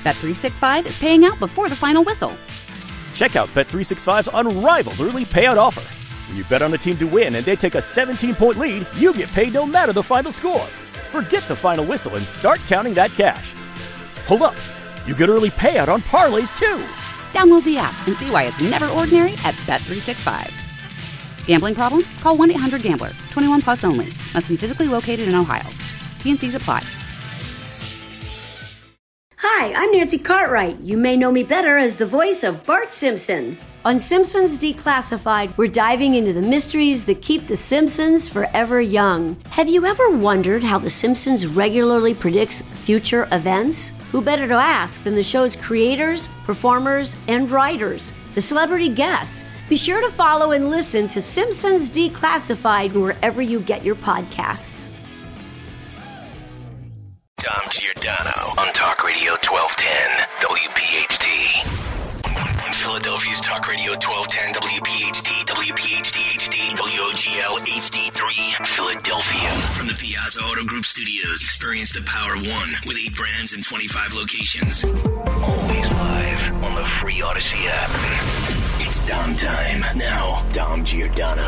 Bet365 is paying out before the final whistle. Check out Bet365's unrivaled early payout offer. When you bet on a team to win and they take a 17-point lead, you get paid no matter the final score. Forget the final whistle and start counting that cash. Hold up. You get early payout on parlays, too. Download the app and see why it's never ordinary at Bet365. Gambling problem? Call 1-800-GAMBLER. 21 plus only. Must be physically located in Ohio. T&Cs apply. Hi, I'm Nancy Cartwright. You may know me better as the voice of Bart Simpson. On Simpsons Declassified, we're diving into the mysteries that keep the Simpsons forever young. Have you ever wondered how The Simpsons regularly predicts future events? Who better to ask than the show's creators, performers, and writers, the celebrity guests? Be sure to follow and listen to Simpsons Declassified wherever you get your podcasts. Dom Giordano on Talk Radio 1210 WPHT. Philadelphia's Talk Radio 1210 WPHT, WPHT HD, WOGL HD3, Philadelphia. From the Piazza Auto Group Studios, experience the power of one with 8 brands and 25 locations. Always live on the free Odyssey app. It's Dom time. Now, Dom Giordano.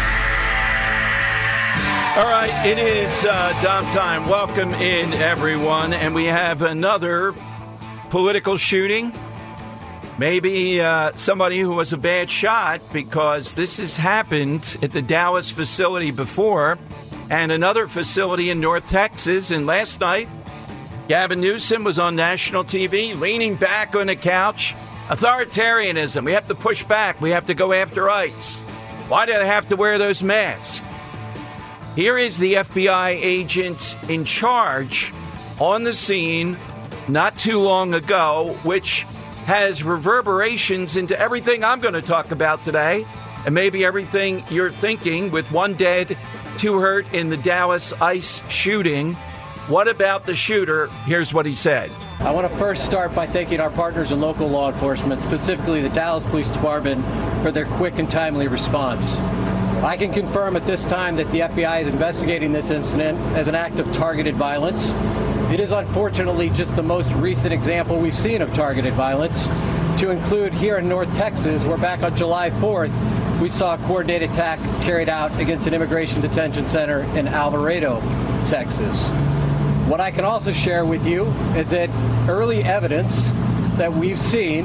All right, it is Dom time. Welcome in, everyone. And we have another political shooting. Maybe somebody who was a bad shot, because this has happened at the Dallas facility before and another facility in North Texas. And last night, Gavin Newsom was on national TV leaning back on the couch. Authoritarianism. We have to push back. We have to go after ICE. Why do they have to wear those masks? Here is the FBI agent in charge on the scene not too long ago, which has reverberations into everything I'm going to talk about today, and maybe everything you're thinking, with 1 dead, 2 hurt in the Dallas ICE shooting. What about the shooter? Here's what he said. I want to first start by thanking our partners in local law enforcement, specifically the Dallas Police Department, for their quick and timely response. I can confirm at this time that the FBI is investigating this incident as an act of targeted violence. It is unfortunately just the most recent example we've seen of targeted violence, to include here in North Texas, where back on July 4th, we saw a coordinated attack carried out against an immigration detention center in Alvarado, Texas. What I can also share with you is that early evidence that we've seen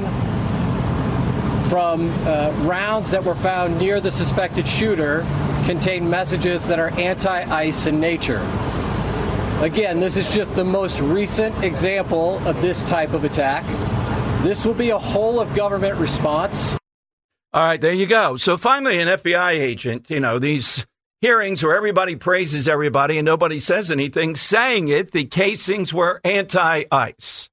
from rounds that were found near the suspected shooter contain messages that are anti-ICE in nature. Again, this is just the most recent example of this type of attack. This will be a whole of government response. All right, there you go. So finally, an FBI agent, these hearings where everybody praises everybody and nobody says anything, saying it, the casings were anti-ICE.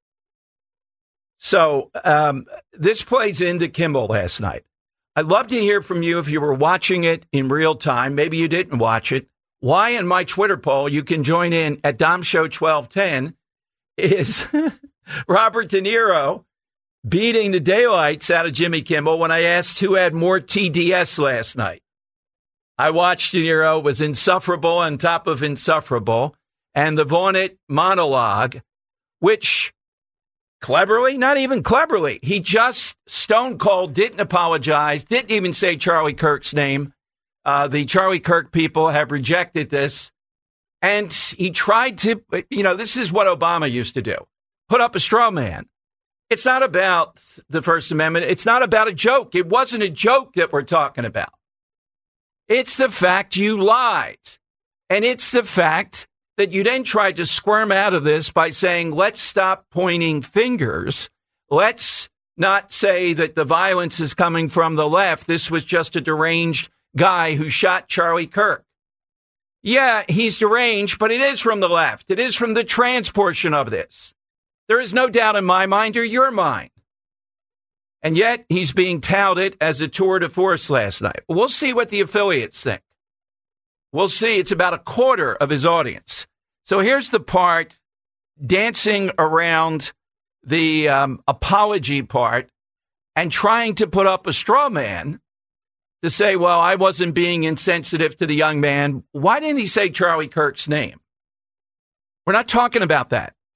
So this plays into Kimmel last night. I'd love to hear from you if you were watching it in real time. Maybe you didn't watch it. Why, in my Twitter poll, you can join in at Dom Show 1210, is Robert De Niro beating the daylights out of Jimmy Kimmel when I asked who had more TDS last night. I watched De Niro, was insufferable on top of insufferable, and the vaunted monologue, which cleverly, not even cleverly, he just stone cold, didn't apologize, didn't even say Charlie Kirk's name. The Charlie Kirk people have rejected this. And he tried to, this is what Obama used to do, put up a straw man. It's not about the First Amendment. It's not about a joke. It wasn't a joke that we're talking about. It's the fact you lied. And it's the fact that you then tried to squirm out of this by saying, let's stop pointing fingers. Let's not say that the violence is coming from the left. This was just a deranged guy who shot Charlie Kirk. Yeah, he's deranged, but it is from the left. It is from the trans portion of this. There is no doubt in my mind or your mind. And yet he's being touted as a tour de force last night. We'll see what the affiliates think. We'll see. It's about a quarter of his audience. So here's the part dancing around the apology part and trying to put up a straw man to say, well, I wasn't being insensitive to the young man. Why didn't he say Charlie Kirk's name? We're not talking about that.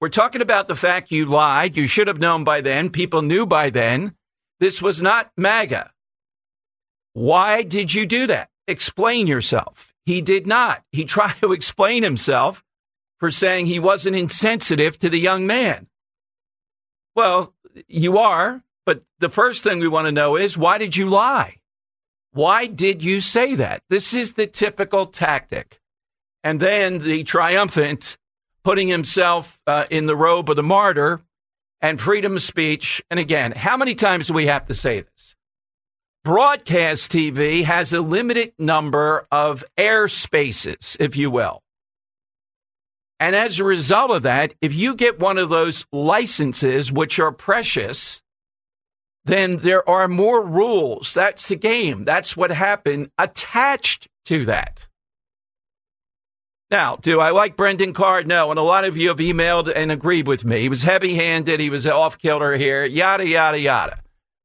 We're talking about the fact you lied. You should have known by then. People knew by then. This was not MAGA. Why did you do that? Explain yourself. He did not. He tried to explain himself for saying he wasn't insensitive to the young man. Well, you are, but the first thing we want to know is, why did you lie? Why did you say that? This is the typical tactic. And then the triumphant putting himself in the robe of the martyr and freedom of speech. And again, how many times do we have to say this? Broadcast TV has a limited number of air spaces, if you will. And as a result of that, if you get one of those licenses, which are precious, then there are more rules. That's the game. That's what happened attached to that. Now, do I like Brendan Carr? No. And a lot of you have emailed and agreed with me. He was heavy-handed. He was off-kilter here, yada, yada, yada.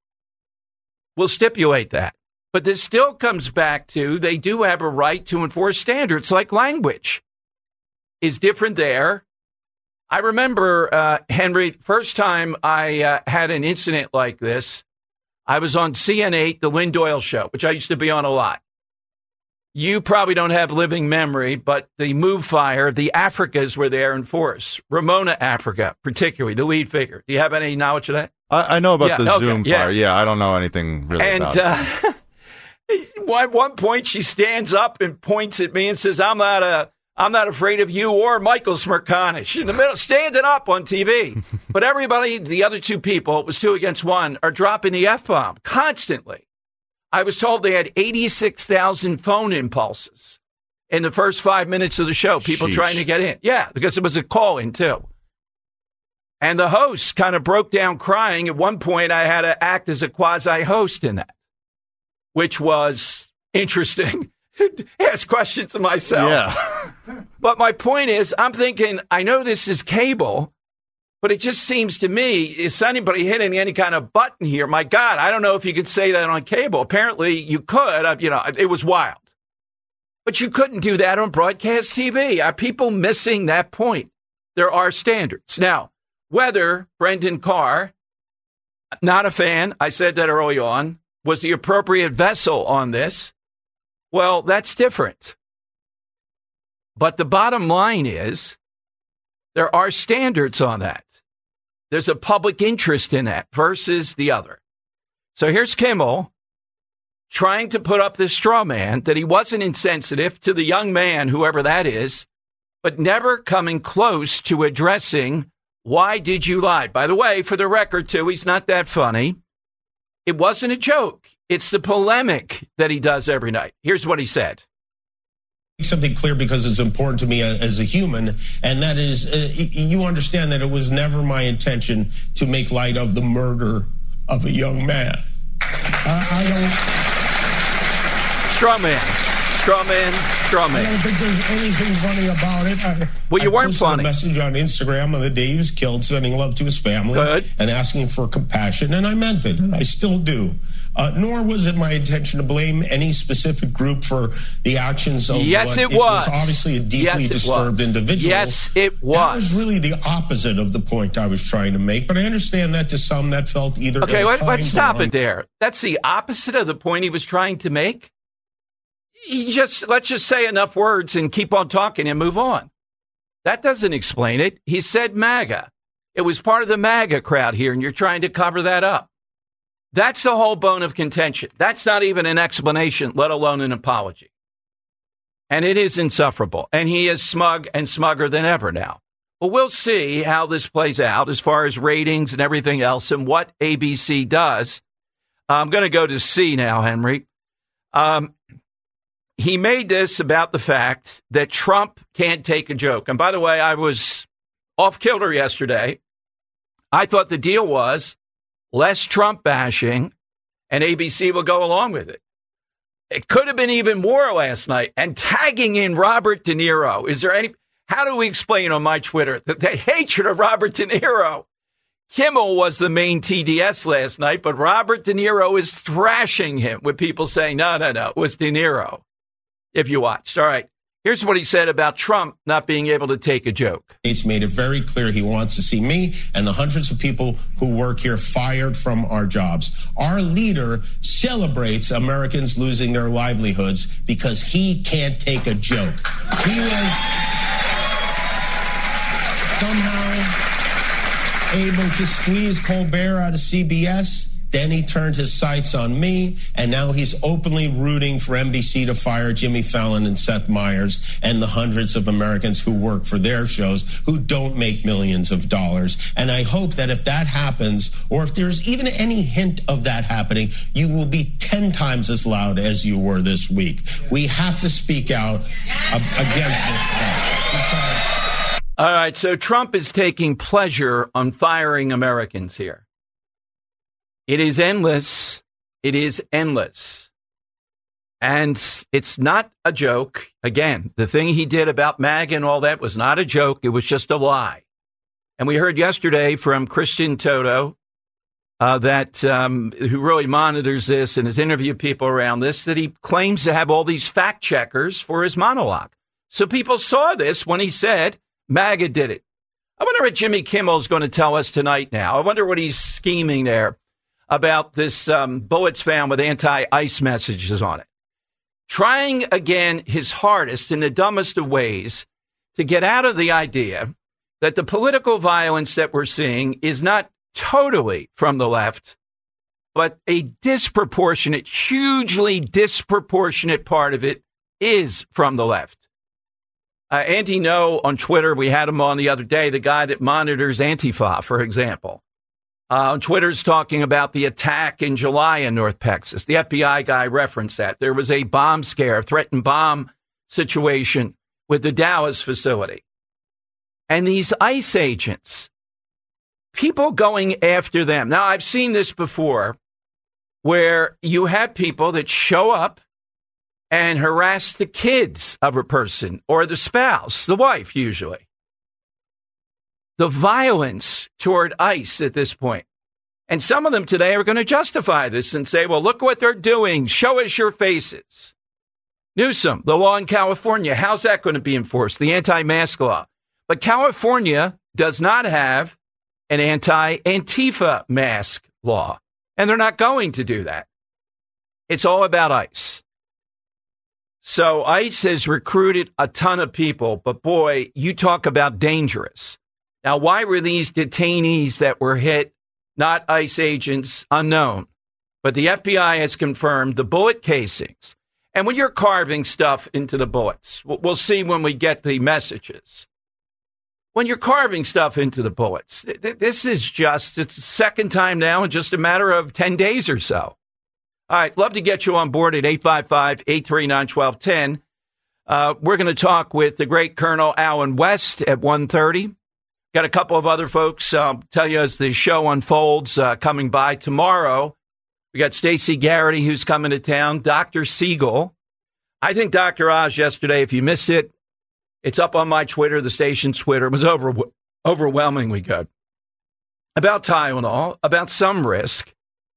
We'll stipulate that. But this still comes back to they do have a right to enforce standards like language is different there. I remember, Henry, first time I had an incident like this, I was on CN8, the Lynn Doyle show, which I used to be on a lot. You probably don't have living memory, but the Move Fire, the Africas were there in force. Ramona Africa, particularly, the lead figure. Do you have any knowledge of that? I know about the Zoom Fire. Yeah, I don't know anything really about it. At one point, she stands up and points at me and says, I'm not afraid of you or Michael Smerconish. In the middle, standing up on TV. But everybody, the other two people, it was 2 against 1, are dropping the F-bomb constantly. I was told they had 86,000 phone impulses in the first 5 minutes of the show, people trying to get in. Yeah, because it was a call-in, too. And the host kind of broke down crying. At one point, I had to act as a quasi-host in that, which was interesting. Ask questions of myself. Yeah. But my point is, I'm thinking, I know this is cable, but it just seems to me, is anybody hitting any kind of button here? My God, I don't know if you could say that on cable. Apparently you could. It was wild. But you couldn't do that on broadcast TV. Are people missing that point? There are standards. Now, whether Brendan Carr, not a fan, I said that early on, was the appropriate vessel on this, well, that's different. But the bottom line is there are standards on that. There's a public interest in that versus the other. So here's Kimmel trying to put up this straw man that he wasn't insensitive to the young man, whoever that is, but never coming close to addressing why did you lie. By the way, for the record, too, he's not that funny. It wasn't a joke. It's the polemic that he does every night. Here's what he said. Something clear because it's important to me as a human, and that is you understand that it was never my intention to make light of the murder of a young man. I don't... Straw man. I don't think there's anything funny about it. Well, you weren't funny. I posted a message on Instagram on the day he was killed, sending love to his family. Good. And asking for compassion, and I meant it, and I still do. Nor was it my intention to blame any specific group for the actions of yes, it was. It was obviously a deeply disturbed individual. Yes, it was. That was really the opposite of the point I was trying to make, but I understand that to some that felt either... Okay, let's stop it there. That's the opposite of the point he was trying to make? Let's just say enough words and keep on talking and move on. That doesn't explain it. He said MAGA. It was part of the MAGA crowd here, and you're trying to cover that up. That's the whole bone of contention. That's not even an explanation, let alone an apology. And it is insufferable. And he is smug and smugger than ever now. Well, we'll see how this plays out as far as ratings and everything else and what ABC does. I'm going to go to C now, Henry. He made this about the fact that Trump can't take a joke. And by the way, I was off kilter yesterday. I thought the deal was less Trump bashing and ABC will go along with it. It could have been even more last night. And tagging in Robert De Niro. How do we explain on my Twitter that the hatred of Robert De Niro? Kimmel was the main TDS last night, but Robert De Niro is thrashing him with people saying, no, it was De Niro. If you watched. All right. Here's what he said about Trump not being able to take a joke. He's made it very clear he wants to see me and the hundreds of people who work here fired from our jobs. Our leader celebrates Americans losing their livelihoods because he can't take a joke. He was somehow able to squeeze Colbert out of CBS. Then he turned his sights on me, and now he's openly rooting for NBC to fire Jimmy Fallon and Seth Meyers and the hundreds of Americans who work for their shows who don't make millions of dollars. And I hope that if that happens, or if there's even any hint of that happening, you will be 10 times as loud as you were this week. We have to speak out against this. All right, so Trump is taking pleasure on firing Americans here. It is endless. It is endless. And it's not a joke. Again, the thing he did about MAGA and all that was not a joke. It was just a lie. And we heard yesterday from Christian Toto, who really monitors this and has interviewed people around this, that he claims to have all these fact checkers for his monologue. So people saw this when he said MAGA did it. I wonder what Jimmy Kimmel is going to tell us tonight now. I wonder what he's scheming there about this bullets found with anti-ICE messages on it. Trying again his hardest in the dumbest of ways to get out of the idea that the political violence that we're seeing is not totally from the left, but a disproportionate, hugely disproportionate part of it is from the left. Andy No on Twitter, we had him on the other day, the guy that monitors Antifa, for example. Twitter's talking about the attack in July in North Texas. The FBI guy referenced that. There was a bomb scare, threatened bomb situation with the Dallas facility. And these ICE agents, people going after them. Now, I've seen this before where you have people that show up and harass the kids of a person or the spouse, the wife usually. The violence toward ICE at this point. And some of them today are going to justify this and say, well, look what they're doing. Show us your faces. Newsom, the law in California, how's that going to be enforced? The anti-mask law. But California does not have an anti-Antifa mask law. And they're not going to do that. It's all about ICE. So ICE has recruited a ton of people. But boy, you talk about dangerous. Now, why were these detainees that were hit not ICE agents? Unknown. But the FBI has confirmed the bullet casings. And when you're carving stuff into the bullets, we'll see when we get the messages. When you're carving stuff into the bullets, this is just, it's the second time now in just a matter of 10 days or so. All right, love to get you on board at 855-839-1210. We're going to talk with the great Colonel Allen West at 1:30. Got a couple of other folks, tell you as the show unfolds, coming by tomorrow. We got Stacey Garrity, who's coming to town, Dr. Siegel. I think Dr. Oz yesterday, if you missed it, it's up on my Twitter, the station's Twitter. It was overwhelmingly good. About Tylenol, about some risk,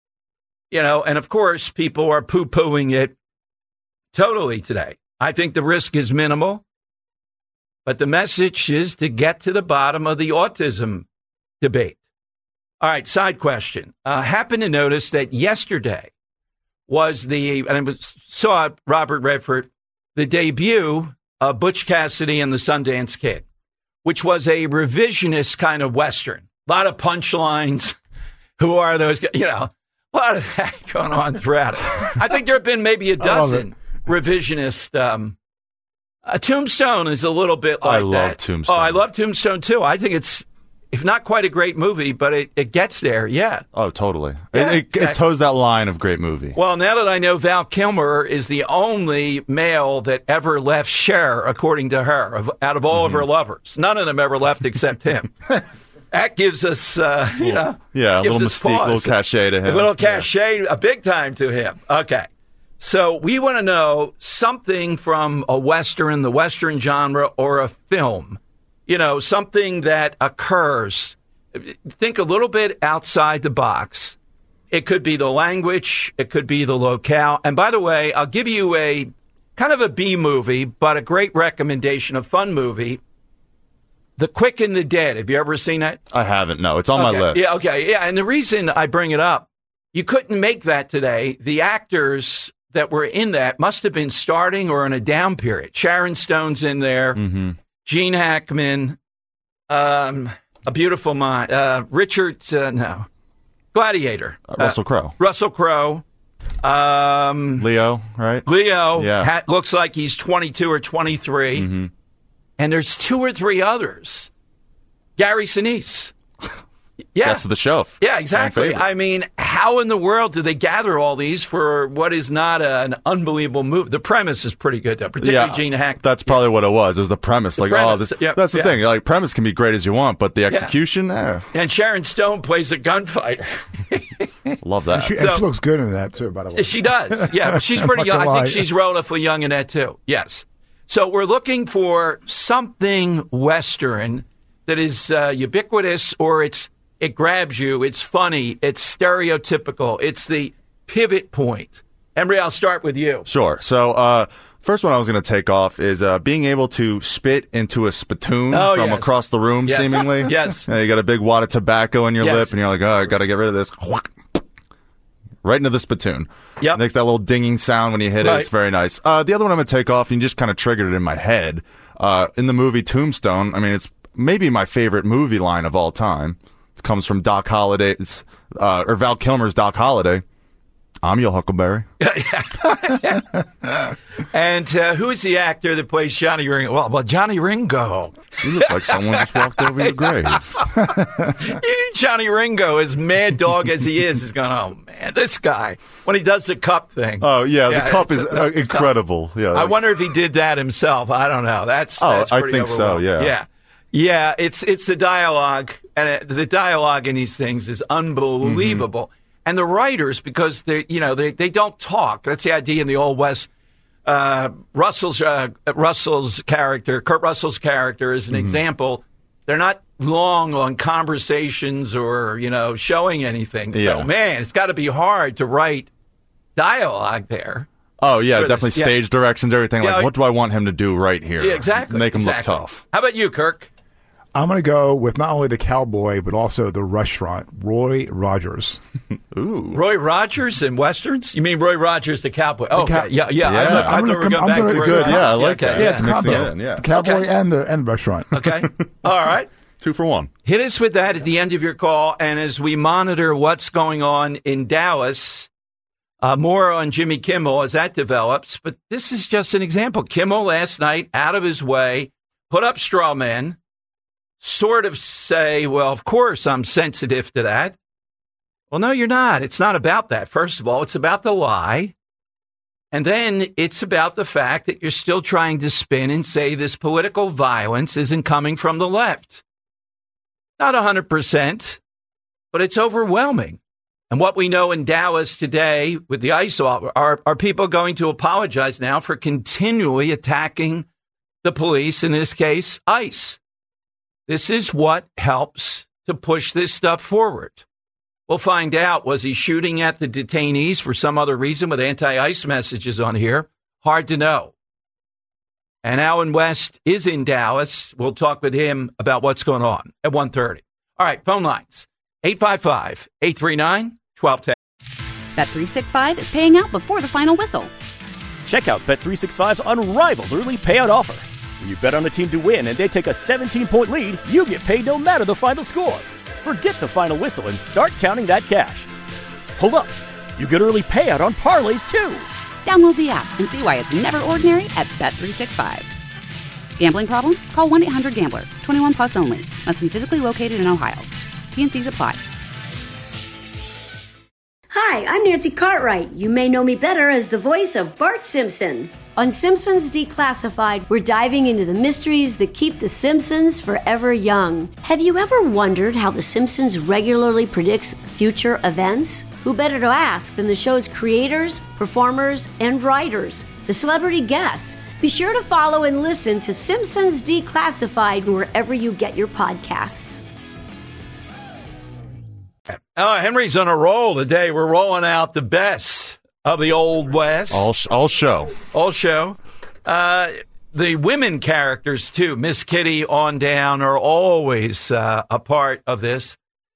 and of course, people are poo-pooing it totally today. I think the risk is minimal. But the message is to get to the bottom of the autism debate. All right, side question. Happened to notice that yesterday was saw Robert Redford, the debut of Butch Cassidy and the Sundance Kid, which was a revisionist kind of Western. A lot of punchlines. Who are those guys? A lot of that going on throughout it. I think there have been maybe a dozen revisionist Tombstone is a little bit like that. I love Tombstone. Oh, I love Tombstone, too. I think it's, if not quite a great movie, but it gets there, yeah. Oh, totally. Yeah, it toes that line of great movie. Well, now that I know Val Kilmer is the only male that ever left Cher, according to her, out of all of her lovers. None of them ever left except him. That gives us, Yeah, a little mystique, a little cachet to him. A little cachet, a big time to him. Okay. So we want to know something from a Western, the Western genre, or a film, something that occurs. Think a little bit outside the box. It could be the language. It could be the locale. And by the way, I'll give you a kind of a B movie, but a great recommendation, a fun movie. The Quick and the Dead. Have you ever seen that? I haven't. No, it's on my list. Yeah, okay. Yeah, and the reason I bring it up, you couldn't make that today. The actors that were in that must have been starting or in a down period. Sharon Stone's in there. Mm-hmm. Gene Hackman. A Beautiful Mind. Gladiator. Russell Crowe. Russell Crowe. Leo, right? Leo. Yeah. Looks like he's 22 or 23. Mm-hmm. And there's 2 or 3 others. Gary Sinise. Yeah. Guest of the show. Yeah, exactly. I mean, how in the world do they gather all these for what is not an unbelievable movie? The premise is pretty good, though, particularly Gene Hackman. That's probably what it was. It was the premise. That's the thing. Like, premise can be great as you want, but the execution, And Sharon Stone plays a gunfighter. Love that. And she looks good in that, too, by the way. She does. Yeah, she's pretty young. I think she's relatively young in that, too. Yes. So we're looking for something Western that is ubiquitous, or it grabs you, it's funny, it's stereotypical, it's the pivot point. Emery, I'll start with you. Sure. So first one I was going to take off is being able to spit into a spittoon from across the room, seemingly. Yes. You got a big wad of tobacco in your lip, and you're like, I got to get rid of this. Right into the spittoon. Yep. Makes that little dinging sound when you hit it. It's very nice. The other one I'm going to take off, and you just kind of triggered it in my head. In the movie Tombstone, I mean, it's maybe my favorite movie line of all time. It comes from Doc Holliday's, or Val Kilmer's Doc Holliday. I'm your Huckleberry. And who is the actor that plays Johnny Ringo? Well, Johnny Ringo. He looks like someone just walked over your grave. Johnny Ringo, as mad dog as he is going, oh, man, this guy. When he does the cup thing. Oh, yeah, the cup is incredible. Cup. Yeah, I wonder if he did that himself. I don't know. That's I pretty think so, yeah. Yeah, it's the dialogue, and the dialogue in these things is unbelievable. Mm-hmm. And the writers, because they don't talk. That's the idea in the Old West. Russell's character, Kurt Russell's character, is an example. They're not long on conversations or showing anything. So man, it's got to be hard to write dialogue there. Oh yeah, definitely stage directions, everything. Like, what do I want him to do right here? Yeah, exactly. Make him look tough. How about you, Kirk? I'm going to go with not only the cowboy, but also the restaurant, Roy Rogers. Ooh. Roy Rogers in Westerns? You mean Roy Rogers, the cowboy? Oh, okay. Yeah. I thought we were going back to Roy good. Rogers. Yeah, I like that. Yeah, it's a combo. The cowboy and the restaurant. Okay. All right. 2 for 1. Hit us with that at the end of your call. And as we monitor what's going on in Dallas, more on Jimmy Kimmel as that develops. But this is just an example. Kimmel last night, out of his way, put up straw men. Sort of say, well, of course I'm sensitive to that. Well, no, you're not. It's not about that. First of all, it's about the lie. And then it's about the fact that you're still trying to spin and say this political violence isn't coming from the left. Not 100%, but it's overwhelming. And what we know in Dallas today with the ICE, are people going to apologize now for continually attacking the police, in this case, ICE? This is what helps to push this stuff forward. We'll find out. Was he shooting at the detainees for some other reason with anti-ICE messages on here? Hard to know. And Alan West is in Dallas. We'll talk with him about what's going on at 1:30. All right, phone lines. 855-839-1210. Bet365 is paying out before the final whistle. Check out Bet365's unrivaled early payout offer. When you bet on a team to win and they take a 17-point lead, you get paid no matter the final score. Forget the final whistle and start counting that cash. Hold up. You get early payout on parlays, too. Download the app and see why it's never ordinary at Bet365. Gambling problem? Call 1-800-GAMBLER. 21 plus only. Must be physically located in Ohio. T&Cs apply. Hi, I'm Nancy Cartwright. You may know me better as the voice of Bart Simpson. On Simpsons Declassified, we're diving into the mysteries that keep the Simpsons forever young. Have you ever wondered how the Simpsons regularly predicts future events? Who better to ask than the show's creators, performers, and writers, the celebrity guests? Be sure to follow and listen to Simpsons Declassified wherever you get your podcasts. Oh, Henry's on a roll today. We're rolling out the best of the Old West. All show. The women characters, too, Miss Kitty on down, are always a part of this.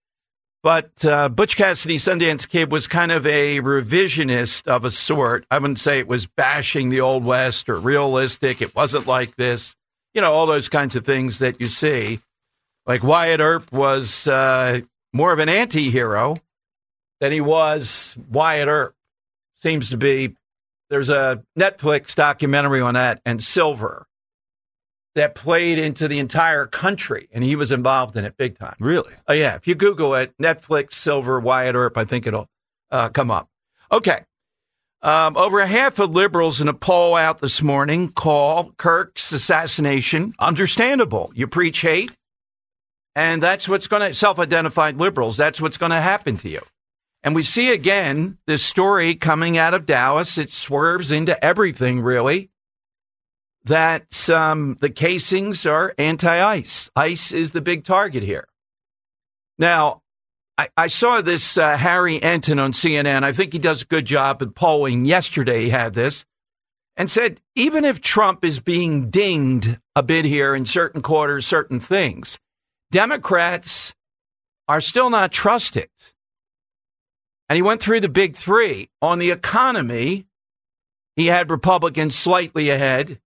But Butch Cassidy, Sundance Kid, was kind of a revisionist of a sort. I wouldn't say it was bashing the Old West or realistic. It wasn't like this. You know, all those kinds of things that you see. Like Wyatt Earp was more of an anti-hero than he was Wyatt Earp. Seems to be. There's a Netflix documentary on that, and Silver, that played into the entire country, and he was involved in it big time. Really? Oh, yeah. If you Google it, Netflix, Silver, Wyatt Earp, I think it'll come up. Okay. Over half of liberals in a poll out this morning call Kirk's assassination understandable. You preach hate, and that's what's going to, self-identified liberals, that's what's going to happen to you. And we see again this story coming out of Dallas. It swerves into everything, really, that the casings are anti-ICE. ICE is the big target here. Now, I saw this Harry Enton on CNN. I think he does a good job at polling. Yesterday he had this and said, even if Trump is being dinged a bit here in certain quarters, certain things, Democrats are still not trusted. And he went through the big three. On the economy, he had Republicans slightly ahead.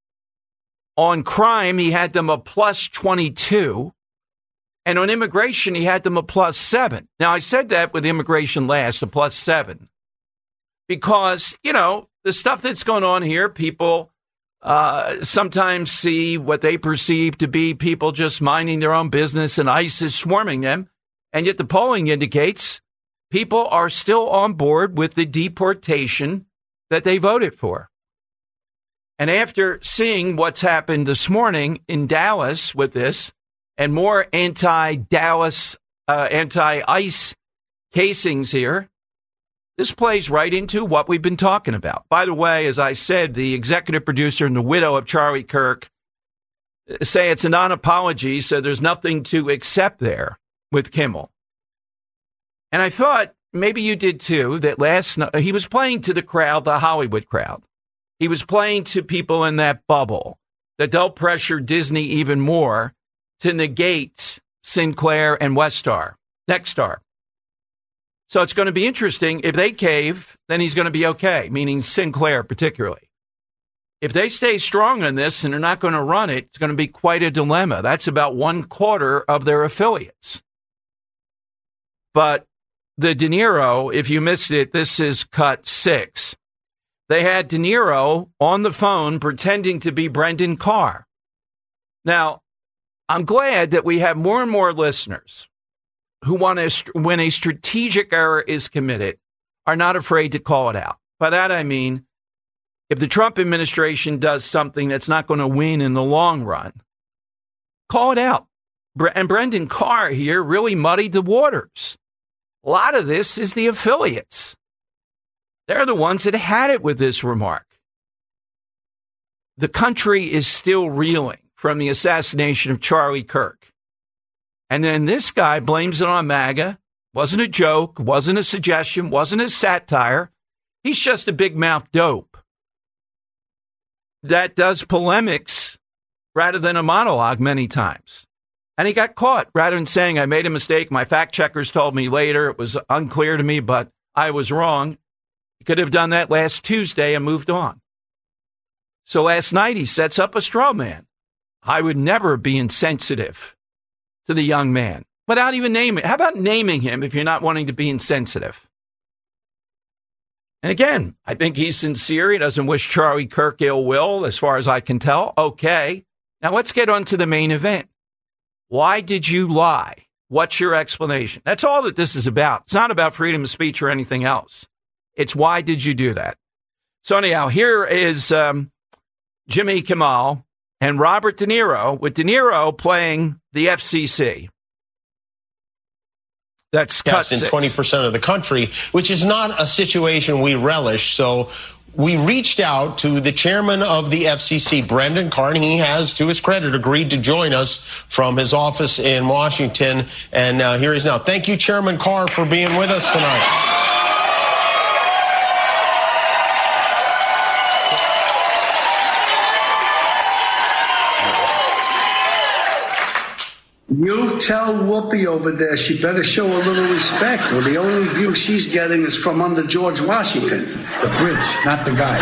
On crime, he had them a plus 22. And on immigration, he had them a plus 7. Now, I said that with immigration last, a plus 7. Because, you know, the stuff that's going on here, people sometimes see what they perceive to be people just minding their own business and ICE is swarming them. And yet the polling indicates people are still on board with the deportation that they voted for. And after seeing what's happened this morning in Dallas with this and more anti-Dallas, anti-ICE casings here, this plays right into what we've been talking about. By the way, as I said, the executive producer and the widow of Charlie Kirk say it's a non-apology, so there's nothing to accept there with Kimmel. And I thought, maybe you did too, that last night he was playing to the crowd, the Hollywood crowd. He was playing to people in that bubble that they'll pressure Disney even more to negate Sinclair and Nexstar. So it's going to be interesting. If they cave, then he's going to be okay, meaning Sinclair particularly. If they stay strong on this and they're not going to run it, it's going to be quite a dilemma. That's about 1/4 of their affiliates. But the De Niro, if you missed it, this is cut 6. They had De Niro on the phone pretending to be Brendan Carr. Now, I'm glad that we have more and more listeners who want to, when a strategic error is committed, are not afraid to call it out. By that, I mean, if the Trump administration does something that's not going to win in the long run, call it out. And Brendan Carr here really muddied the waters. A lot of this is the affiliates. They're the ones that had it with this remark. The country is still reeling from the assassination of Charlie Kirk. And then this guy blames it on MAGA. Wasn't a joke, wasn't a suggestion, wasn't a satire. He's just a big mouth dope that does polemics rather than a monologue many times. And he got caught rather than saying, I made a mistake. My fact checkers told me later. It was unclear to me, but I was wrong. He could have done that last Tuesday and moved on. So last night he sets up a straw man. I would never be insensitive to the young man without even naming. How about naming him if you're not wanting to be insensitive? And again, I think he's sincere. He doesn't wish Charlie Kirk ill will, as far as I can tell. Okay. Now let's get on to the main event. Why did you lie? What's your explanation? That's all that this is about. It's not about freedom of speech or anything else. It's why did you do that? So anyhow, here is Jimmy Kimmel and Robert De Niro, with De Niro playing the FCC. That's cut in 20% of the country, which is not a situation we relish. So we reached out to the chairman of the FCC, Brendan Carr, and he has, to his credit, agreed to join us from his office in Washington. And here he is now. Thank you, Chairman Carr, for being with us tonight. You tell Whoopi over there she better show a little respect, or the only view she's getting is from under George Washington. The bridge, not the guy.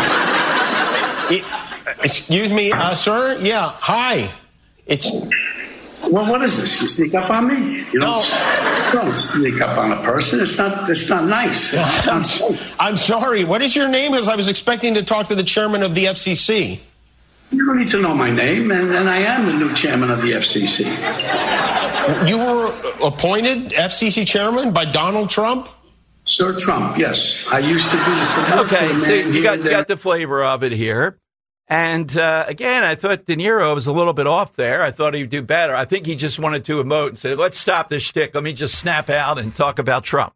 Excuse me, sir? Yeah, hi. It's... Well, what is this? You sneak up on me? You don't sneak up on a person. It's not nice. I'm sorry. What is your name? Because I was expecting to talk to the chairman of the FCC. You don't need to know my name, and I am the new chairman of the FCC. You were appointed FCC chairman by Donald Trump? Sir Trump, yes. I used to be the... Okay, so you got the flavor of it here. And again, I thought De Niro was a little bit off there. I thought he'd do better. I think he just wanted to emote and say, let's stop this shtick. Let me just snap out and talk about Trump.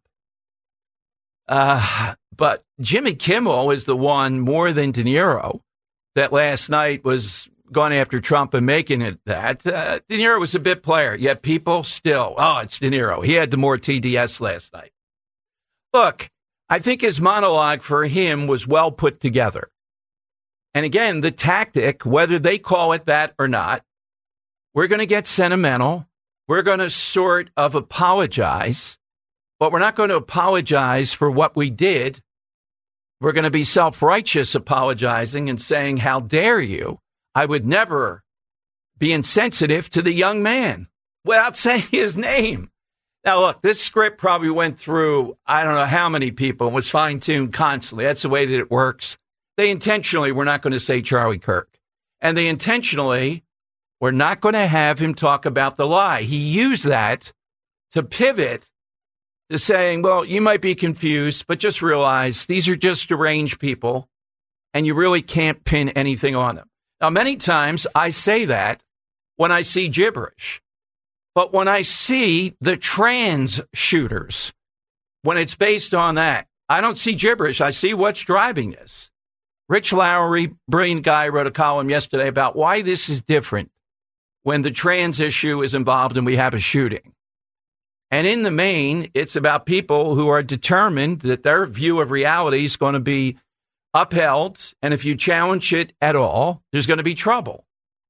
But Jimmy Kimmel is the one more than De Niro that last night was going after Trump and making it that. De Niro was a bit player, yet people still, it's De Niro. He had the more TDS last night. Look, I think his monologue for him was well put together. And again, the tactic, whether they call it that or not, we're going to get sentimental. We're going to sort of apologize, but we're not going to apologize for what we did. We're going to be self-righteous apologizing and saying, how dare you? I would never be insensitive to the young man without saying his name. Now, look, this script probably went through, I don't know how many people, and was fine-tuned constantly. That's the way that it works. They intentionally were not going to say Charlie Kirk. And they intentionally were not going to have him talk about the lie. He used that to pivot to saying, well, you might be confused, but just realize these are just deranged people, and you really can't pin anything on them. Now, many times I say that when I see gibberish. But when I see the trans shooters, when it's based on that, I don't see gibberish. I see what's driving this. Rich Lowry, brilliant guy, wrote a column yesterday about why this is different when the trans issue is involved and we have a shooting. And in the main, it's about people who are determined that their view of reality is going to be upheld. And if you challenge it at all, there's going to be trouble.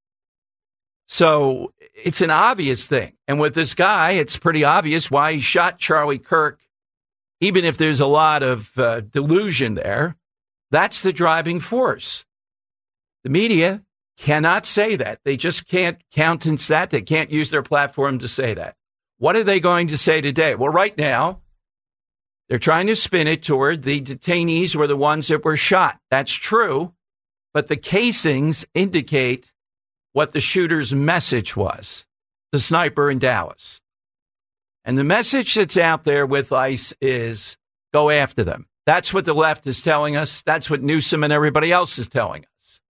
So it's an obvious thing. And with this guy, it's pretty obvious why he shot Charlie Kirk, even if there's a lot of delusion there. That's the driving force. The media cannot say that. They just can't countenance that. They can't use their platform to say that. What are they going to say today? Well, right now, they're trying to spin it toward the detainees were the ones that were shot. That's true. But the casings indicate what the shooter's message was, the sniper in Dallas. And the message that's out there with ICE is go after them. That's what the left is telling us. That's what Newsom and everybody else is telling us.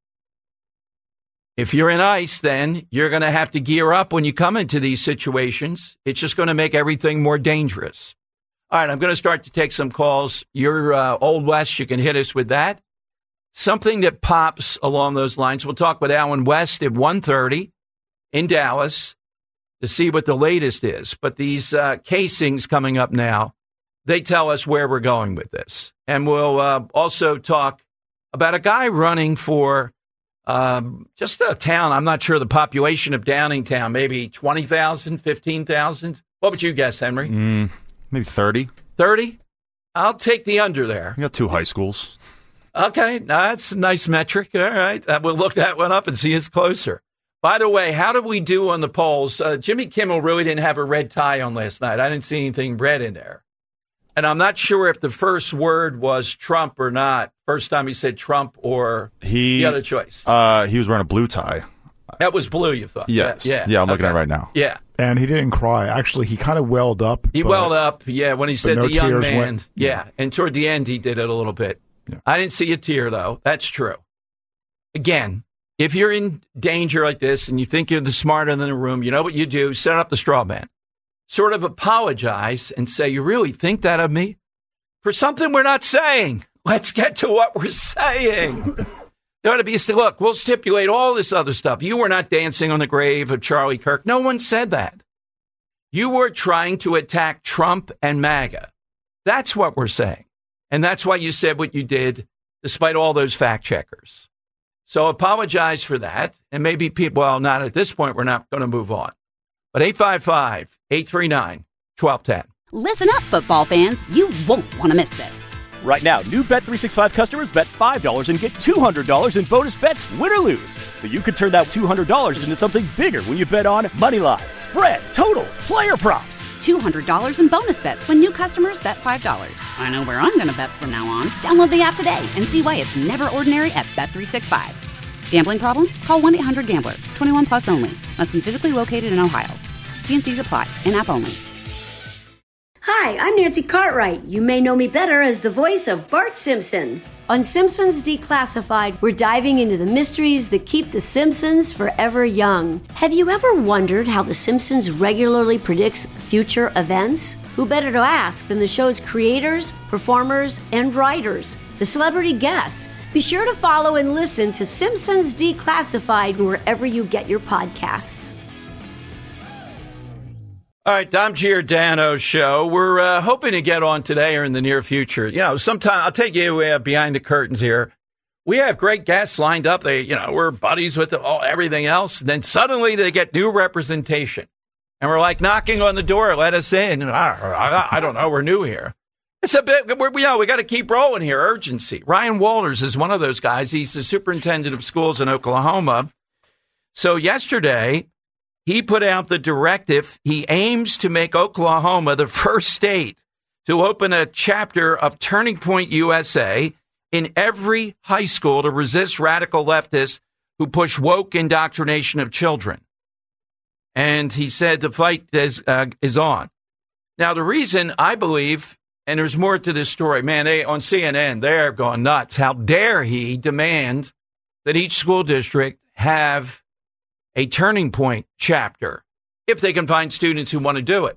If you're in ICE, then you're going to have to gear up when you come into these situations. It's just going to make everything more dangerous. All right, I'm going to start to take some calls. You're Old West. You can hit us with that. Something that pops along those lines. We'll talk with Alan West at 1:30 in Dallas to see what the latest is. But these casings coming up now, they tell us where we're going with this. And we'll also talk about a guy running for just a town. I'm not sure the population of Downingtown, maybe 20,000, 15,000. What would you guess, Henry? Maybe 30. 30? I'll take the under there. You got 2 high schools. Okay, that's a nice metric. All right, we'll look that one up and see it's closer. By the way, how did we do on the polls? Jimmy Kimmel really didn't have a red tie on last night. I didn't see anything red in there. And I'm not sure if the first word was Trump or not. First time he said Trump or the other choice. He was wearing a blue tie. That was blue, you thought? Yes. Yeah, I'm looking at it right now. Yeah. And he didn't cry. Actually, he kind of welled up. He welled up, when he said no the young man. went. Yeah, and toward the end, he did it a little bit. Yeah. I didn't see a tear, though. That's true. Again, if you're in danger like this and you think you're the smarter than the room, you know what you do? Set up the straw man. Sort of apologize and say, you really think that of me? For something we're not saying. Let's get to what we're saying. There ought to be look, we'll stipulate all this other stuff. You were not dancing on the grave of Charlie Kirk. No one said that. You were trying to attack Trump and MAGA. That's what we're saying. And that's why you said what you did, despite all those fact checkers. So apologize for that. And maybe people, well, not at this point, we're not going to move on. But 855-839-1210. Listen up, football fans. You won't want to miss this. Right now, new Bet365 customers bet $5 and get $200 in bonus bets, win or lose. So you could turn that $200 into something bigger when you bet on Moneyline, spread, totals, player props. $200 in bonus bets when new customers bet $5. I know where I'm going to bet from now on. Download the app today and see why it's never ordinary at Bet365. Gambling problem? Call 1-800-GAMBLER. 21 plus only. Must be physically located in Ohio. T&Cs apply. In-app only. Hi, I'm Nancy Cartwright. You may know me better as the voice of Bart Simpson. On Simpsons Declassified, we're diving into the mysteries that keep the Simpsons forever young. Have you ever wondered how the Simpsons regularly predicts future events? Who better to ask than the show's creators, performers, and writers, the celebrity guests? Be sure to follow and listen to Simpsons Declassified wherever you get your podcasts. All right, Dom Giordano show. We're hoping to get on today or in the near future. You know, sometime I'll take you behind the curtains here. We have great guests lined up. We're buddies with everything else. And then suddenly they get new representation. And we're like knocking on the door, let us in. I don't know, we're new here. It's a bit, we got to keep rolling here, urgency. Ryan Walters is one of those guys. He's the superintendent of schools in Oklahoma. So yesterday, he put out the directive. He aims to make Oklahoma the first state to open a chapter of Turning Point USA in every high school to resist radical leftists who push woke indoctrination of children. And he said the fight is on. Now, the reason I believe, and there's more to this story, man, on CNN, they're going nuts. How dare he demand that each school district have a Turning Point chapter if they can find students who want to do it.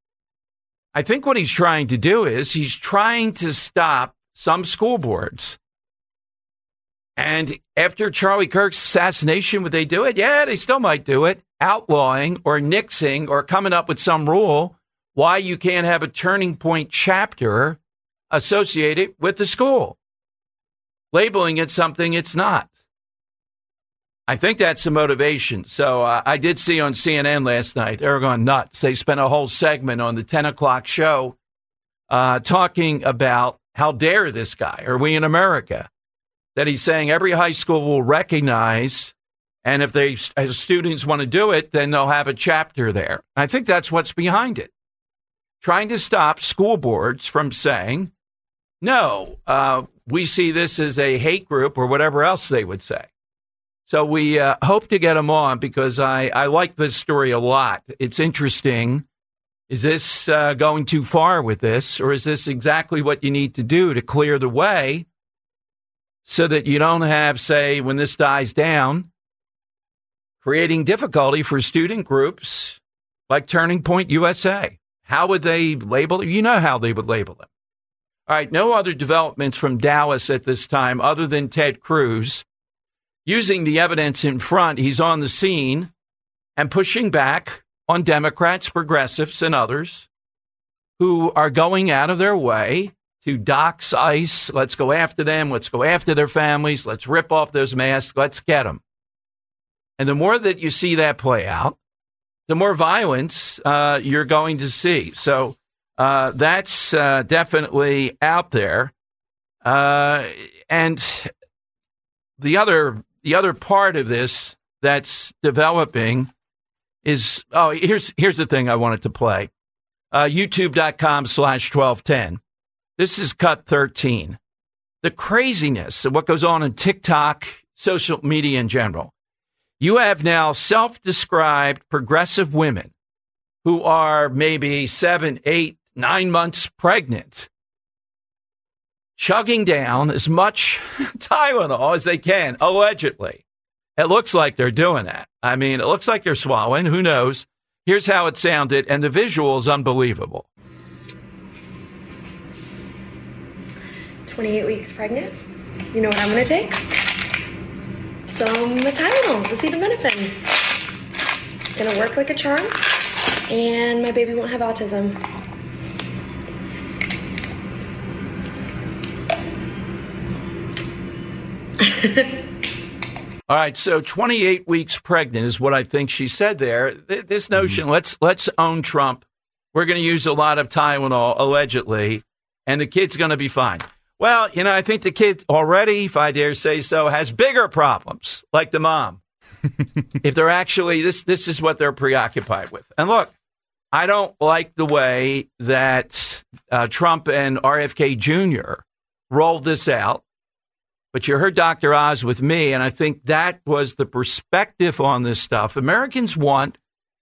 I think what he's trying to do is he's trying to stop some school boards. And after Charlie Kirk's assassination, would they do it? Yeah, they still might do it. Outlawing or nixing or coming up with some rule why you can't have a Turning Point chapter associated with the school. Labeling it something it's not. I think that's the motivation. So I did see on CNN last night, they're going nuts. They spent a whole segment on the 10 o'clock show talking about how dare this guy, are we in America, that he's saying every high school will recognize, and if as students want to do it, then they'll have a chapter there. I think that's what's behind it. Trying to stop school boards from saying, no, we see this as a hate group or whatever else they would say. So we hope to get him on because I like this story a lot. It's interesting. Is this going too far with this, or is this exactly what you need to do to clear the way so that you don't have, say, when this dies down, creating difficulty for student groups like Turning Point USA? How would they label it? You know how they would label them. All right, no other developments from Dallas at this time other than Ted Cruz. Using the evidence in front, he's on the scene and pushing back on Democrats, progressives, and others who are going out of their way to dox ICE. Let's go after them. Let's go after their families. Let's rip off those masks. Let's get them. And the more that you see that play out, the more violence you're going to see. So that's definitely out there. And the other part of this that's developing is, here's the thing I wanted to play. YouTube.com/1210. This is cut 13. The craziness of what goes on in TikTok, social media in general. You have now self-described progressive women who are maybe 7, 8, 9 months pregnant, chugging down as much Tylenol as they can, allegedly. It looks like they're doing that. I mean, it looks like they're swallowing. Who knows? Here's how it sounded, and the visual is unbelievable. 28 weeks pregnant. You know what I'm going to take? Some Tylenol, acetaminophen. It's going to work like a charm, and my baby won't have autism. All right, so 28 weeks pregnant is what I think she said there. This notion, let's own Trump. We're going to use a lot of Tylenol, allegedly, and the kid's going to be fine. Well, I think the kid already, if I dare say so, has bigger problems, like the mom. If they're actually, this is what they're preoccupied with. And look, I don't like the way that Trump and RFK Jr. rolled this out. But you heard Dr. Oz with me, and I think that was the perspective on this stuff. Americans want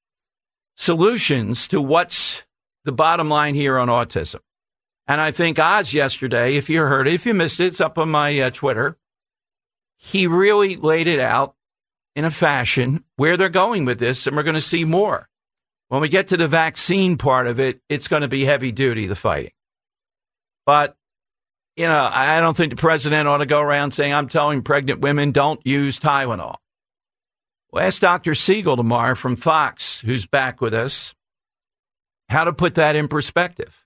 solutions to what's the bottom line here on autism. And I think Oz yesterday, if you heard it, if you missed it, it's up on my Twitter. He really laid it out in a fashion where they're going with this, and we're going to see more. When we get to the vaccine part of it, it's going to be heavy duty, the fighting. But I don't think the president ought to go around saying, I'm telling pregnant women, don't use Tylenol. We'll ask Dr. Siegel tomorrow from Fox, who's back with us, how to put that in perspective.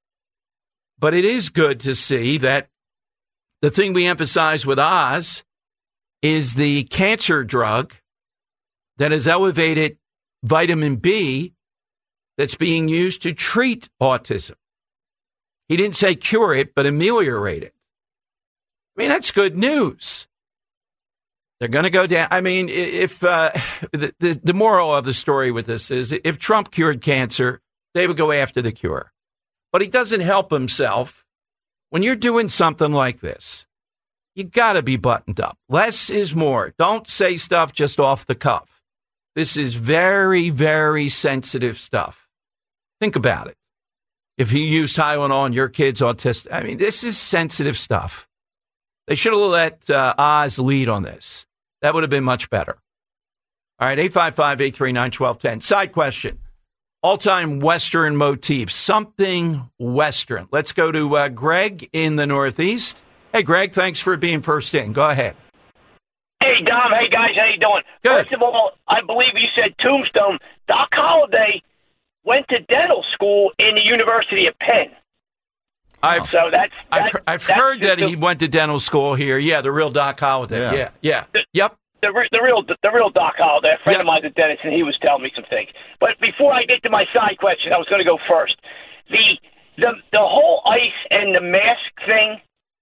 But it is good to see that the thing we emphasize with Oz is the cancer drug that has elevated vitamin B that's being used to treat autism. He didn't say cure it, but ameliorate it. I mean, that's good news. They're going to go down. I mean, if the moral of the story with this is if Trump cured cancer, they would go after the cure. But he doesn't help himself. When you're doing something like this, you got to be buttoned up. Less is more. Don't say stuff just off the cuff. This is very, very sensitive stuff. Think about it. If you use Tylenol on your kid's autistic, I mean, this is sensitive stuff. They should have let Oz lead on this. That would have been much better. All right, 855-839-1210. Side question. All-time Western motif, something Western. Let's go to Greg in the Northeast. Hey, Greg, thanks for being first in. Go ahead. Hey, Dom. Hey, guys. How you doing? Good. First of all, I believe you said Tombstone. Doc Holliday went to dental school in the University of Penn. I've heard that he went to dental school here. Yeah, the real Doc Holliday. Yeah. Yep. The real Doc Holliday. A friend of mine's a dentist, and he was telling me some things. But before I get to my side question, I was going to go first. The whole ICE and the mask thing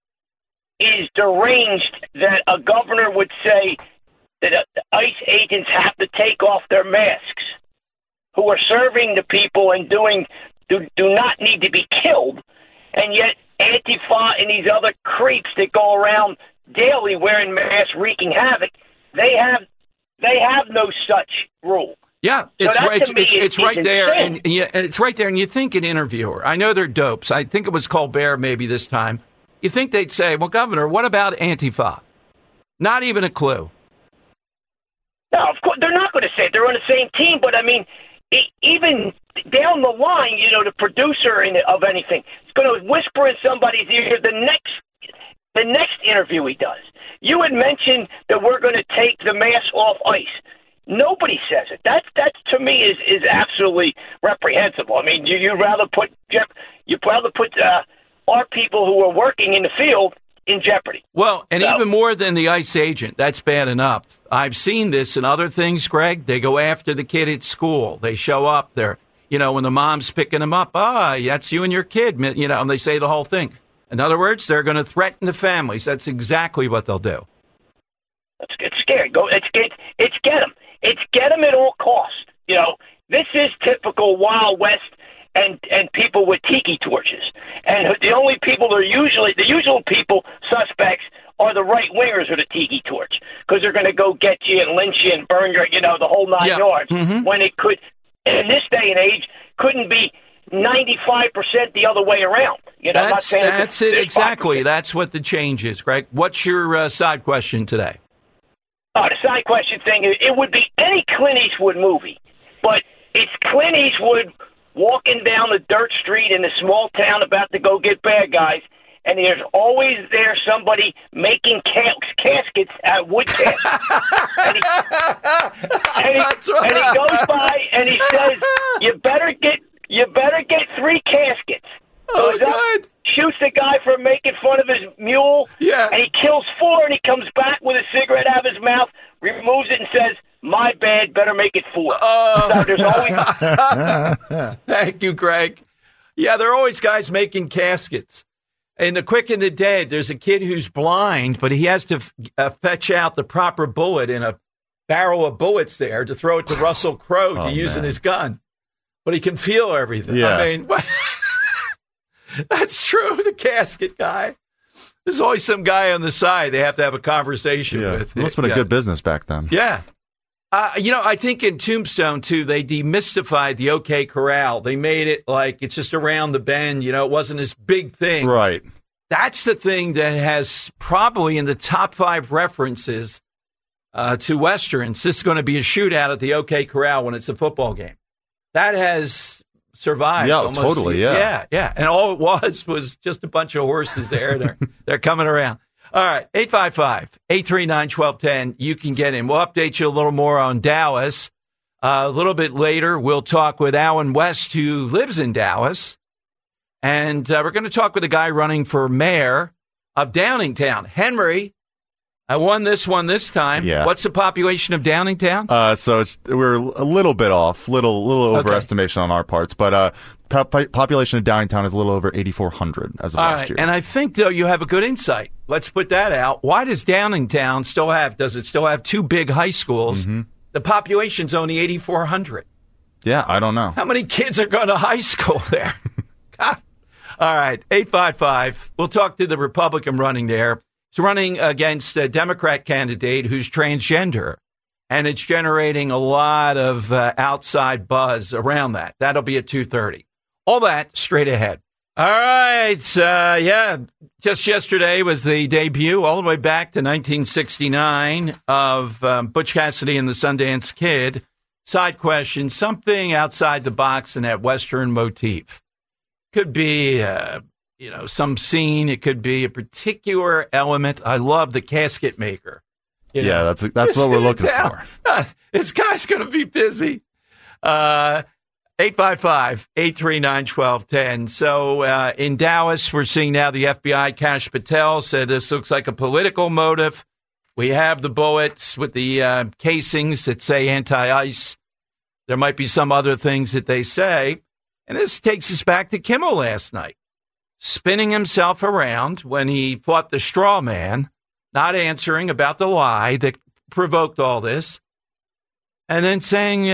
is deranged. That a governor would say that the ICE agents have to take off their masks, who are serving the people and do not need to be killed, and yet Antifa and these other creeps that go around daily wearing masks, wreaking havoc, they have no such rule. Yeah, it's right there, and it's right there. And you think an interviewer, I know they're dopes. I think it was Colbert maybe this time. You think they'd say, "Well, Governor, what about Antifa?" Not even a clue. No, of course they're not going to say it. They're on the same team, but I mean, even down the line, the producer of anything is going to whisper in somebody's ear the next interview he does. You had mentioned that we're going to take the mask off ICE. Nobody says it. That to me is absolutely reprehensible. I mean, you'd rather put our people who are working in the field in jeopardy. Well, and even more than the ICE agent, that's bad enough. I've seen this in other things, Greg. They go after the kid at school. They show up there, when the mom's picking them up. That's you and your kid, and they say the whole thing. In other words, they're going to threaten the families. That's exactly what they'll do. It's scary. It's get them. It's get them at all costs. This is typical Wild West and people with tiki torches. And the only people the usual people, suspects, are the right wingers with a tiki torch, because they're going to go get you and lynch you and burn your, the whole nine yards. Mm-hmm. When it could, in this day and age, couldn't be 95% the other way around. That's it exactly. 5%. That's what the change is, Greg. What's your side question today? The side question thing, it would be any Clint Eastwood movie, but it's Clint Eastwood walking down the dirt street in a small town about to go get bad guys, and there's always somebody making caskets out of wood caskets. and he goes by and he says, you better get 3 caskets. Oh, God. Shoots the guy for making fun of his mule, and he kills 4, and he comes back with a cigarette out of his mouth, dead, better make it 4. So there's always. Thank you, Greg. Yeah, there are always guys making caskets. In The Quick and the Dead, there's a kid who's blind, but he has to fetch out the proper bullet in a barrel of bullets there to throw it to Russell Crowe to use in his gun. But he can feel everything. Yeah. I mean, that's true, the casket guy. There's always some guy on the side they have to have a conversation with. It must have been a good business back then. Yeah. I think in Tombstone, too, they demystified the OK Corral. They made it like it's just around the bend. It wasn't this big thing. Right. That's the thing that has probably in the top 5 references to Westerns. This is going to be a shootout at the OK Corral when it's a football game. That has survived. Yeah, almost. totally, yeah. Yeah. And all it was just a bunch of horses there. They're coming around. All right, 855-839-1210. You can get in. We'll update you a little more on Dallas. A little bit later, we'll talk with Alan West, who lives in Dallas. And we're going to talk with a guy running for mayor of Downingtown. Henry, I won this one this time. Yeah. What's the population of Downingtown? So we're a little bit off, little overestimation on our parts, but population of Downingtown is a little over 8,400 as of last year. And I think, though, you have a good insight. Let's put that out. Why does Downingtown does it still have 2 big high schools? Mm-hmm. The population's only 8,400. Yeah, I don't know. How many kids are going to high school there? God. All right, 855. We'll talk to the Republican running there. He's running against a Democrat candidate who's transgender, and it's generating a lot of outside buzz around that. That'll be at 2:30. All that straight ahead. All right. Just yesterday was the debut all the way back to 1969 of Butch Cassidy and the Sundance Kid. Side question, something outside the box in that Western motif. Could be, some scene. It could be a particular element. I love the casket maker. That's what we're looking for. This guy's going to be busy. 855-839-1210. So in Dallas, we're seeing now the FBI, Kash Patel, said this looks like a political motive. We have the bullets with the casings that say anti-ice. There might be some other things that they say. And this takes us back to Kimmel last night, spinning himself around when he fought the straw man, not answering about the lie that provoked all this. And then saying,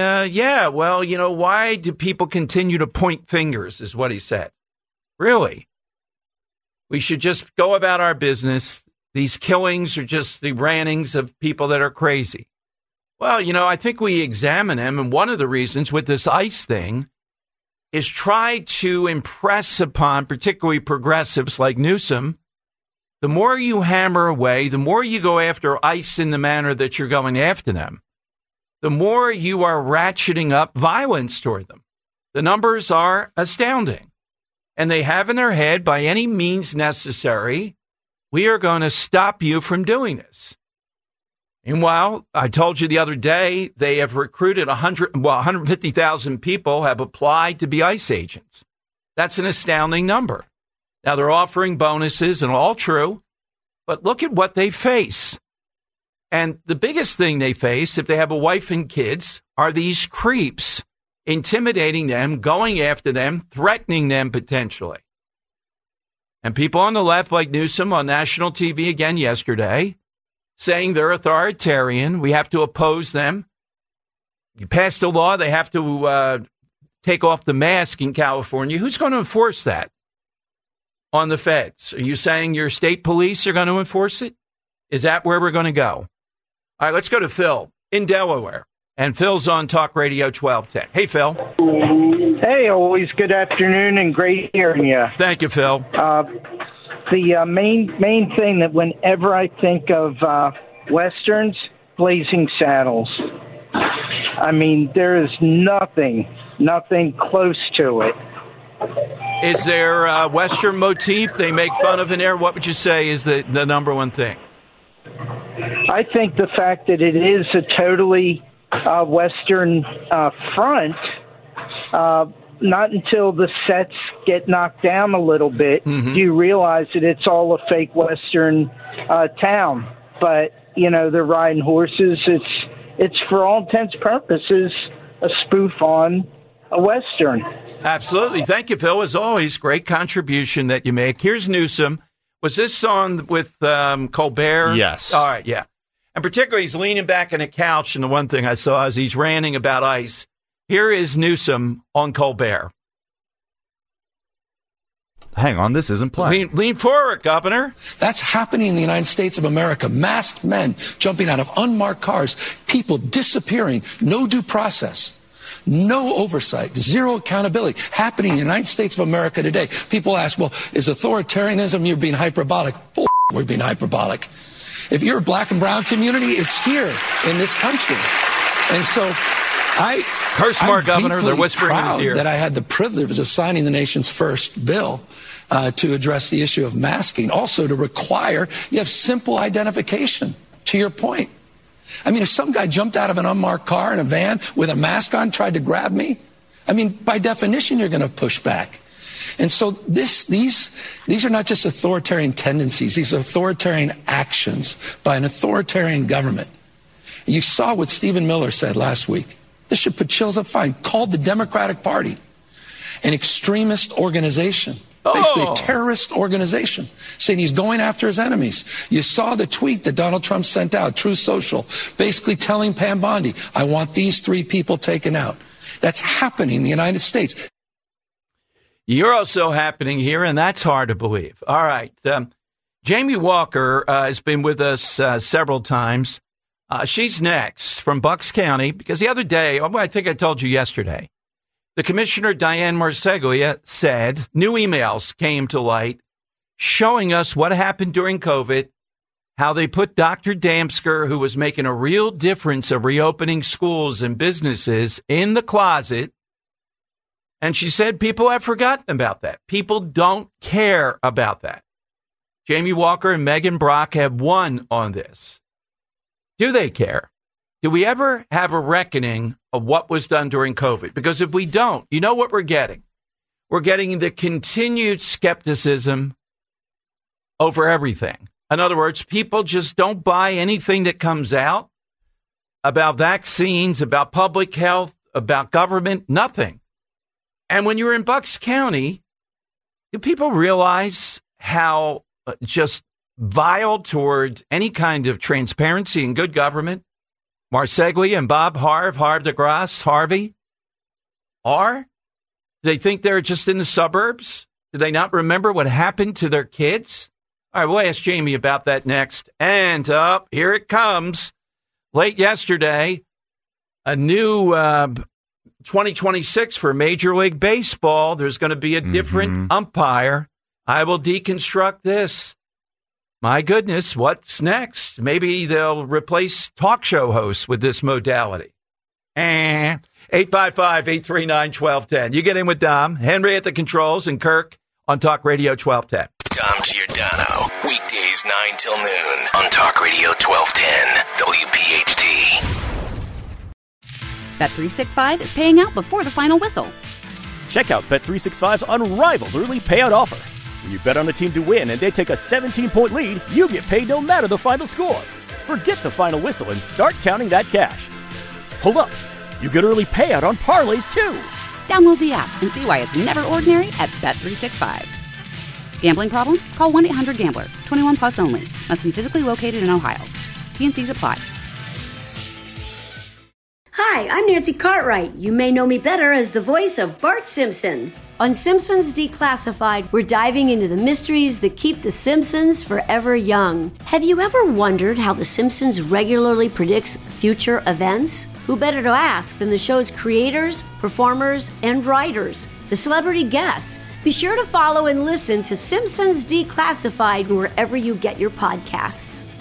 why do people continue to point fingers, is what he said. Really? We should just go about our business. These killings are just the rantings of people that are crazy. Well, I think we examine him, and one of the reasons with this ICE thing is try to impress upon particularly progressives like Newsom, the more you hammer away, the more you go after ICE in the manner that you're going after them, the more you are ratcheting up violence toward them. The numbers are astounding. And they have in their head, by any means necessary, we are going to stop you from doing this. Meanwhile, I told you the other day, they have recruited 150,000 people have applied to be ICE agents. That's an astounding number. Now, they're offering bonuses and all true, but look at what they face. And the biggest thing they face, if they have a wife and kids, are these creeps intimidating them, going after them, threatening them potentially. And people on the left, like Newsom on national TV again yesterday, saying they're authoritarian. We have to oppose them. You pass the law, they have to take off the mask in California. Who's going to enforce that on the feds? Are you saying your state police are going to enforce it? Is that where we're going to go? All right, let's go to Phil in Delaware. And Phil's on Talk Radio 1210. Hey, Phil. Hey, always good afternoon and great hearing you. Thank you, Phil. The main thing that whenever I think of Westerns, Blazing Saddles. I mean, there is nothing close to it. Is there a Western motif they make fun of in there? What would you say is the number one thing? I think the fact that it is a totally Western front, not until the sets get knocked down a little bit do you realize that it's all a fake Western town. But, they're riding horses. it's for all intents and purposes a spoof on a Western. Absolutely. Thank you, Phil. As always, great contribution that you make. Here's Newsom. Was this on with Colbert? Yes. All right, yeah. And particularly, he's leaning back on a couch, and the one thing I saw is he's ranting about ICE. Here is Newsom on Colbert. Hang on, this isn't playing. Lean forward, Governor. That's happening in the United States of America. Masked men jumping out of unmarked cars, people disappearing, no due process. No oversight, zero accountability happening in the United States of America today. People ask, well, is authoritarianism, you're being hyperbolic? Bull, we're being hyperbolic. If you're a black and brown community, it's here in this country. And so Curse more, Governor. They're whispering in his ear. That I had the privilege of signing the nation's first bill to address the issue of masking. Also to require you have simple identification, to your point. I mean, if some guy jumped out of an unmarked car in a van with a mask on, tried to grab me, I mean, by definition, you're going to push back. And so these are not just authoritarian tendencies. These are authoritarian actions by an authoritarian government. You saw what Stephen Miller said last week. This should put chills up fine. Called the Democratic Party an extremist organization. Basically a terrorist organization, saying he's going after his enemies. You saw the tweet that Donald Trump sent out, Truth Social, basically telling Pam Bondi, I want these 3 people taken out. That's happening in the United States. You're also happening here, and that's hard to believe. All right. Jamie Walker has been with us several times. She's next from Bucks County, because the other day, I think I told you yesterday, the Commissioner, Diane Marseglia, said new emails came to light showing us what happened during COVID, how they put Dr. Damsker, who was making a real difference of reopening schools and businesses, in the closet. And she said people have forgotten about that. People don't care about that. Jamie Walker and Megan Brock have won on this. Do they care? Do we ever have a reckoning of what was done during COVID? Because if we don't, you know what we're getting? We're getting the continued skepticism over everything. In other words, people just don't buy anything that comes out about vaccines, about public health, about government, nothing. And when you're in Bucks County, do people realize how just vile toward any kind of transparency and good government Marseglia and Bob Harv de Grasse, Harvey, are? Do they think they're just in the suburbs? Do they not remember what happened to their kids? All right, we'll ask Jamie about that next. And here it comes. Late yesterday, a new 2026 for Major League Baseball. There's going to be a different umpire. I will deconstruct this. My goodness, what's next? Maybe they'll replace talk show hosts with this modality. 855-839-1210. You get in with Dom, Henry at the controls, and Kirk on Talk Radio 1210. Dom Giordano, weekdays 9 till noon on Talk Radio 1210, WPHT. Bet365 is paying out before the final whistle. Check out Bet365's unrivaled early payout offer. When you bet on the team to win and they take a 17-point lead, you get paid no matter the final score. Forget the final whistle and start counting that cash. Hold up. You get early payout on parlays, too. Download the app and see why it's never ordinary at Bet365. Gambling problem? Call 1-800-GAMBLER. 21 plus only. Must be physically located in Ohio. T&Cs apply. Hi, I'm Nancy Cartwright. You may know me better as the voice of Bart Simpson. On Simpsons Declassified, we're diving into the mysteries that keep the Simpsons forever young. Have you ever wondered how the Simpsons regularly predicts future events? Who better to ask than the show's creators, performers, and writers, the celebrity guests? Be sure to follow and listen to Simpsons Declassified wherever you get your podcasts.